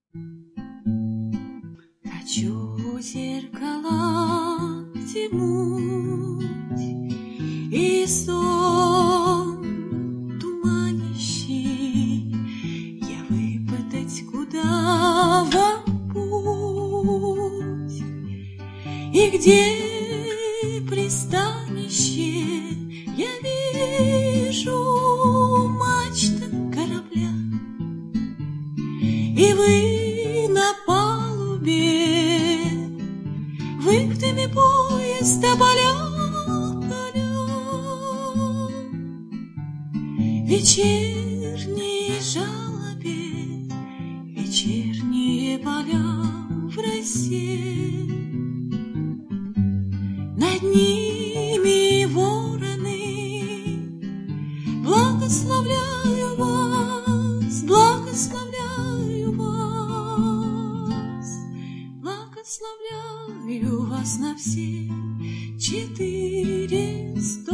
Хочу у зеркала втянуть и сон туманящий я выпытать, куда вам путь и где пристанище. Я вижу мачты корабля, и вы на палубе, вы в дыме поезда поля. Вечерние жалобе, вечерние поля в росе, над ними вороны. Благословляю вас, благословляю вас, благословляю вас на все 400.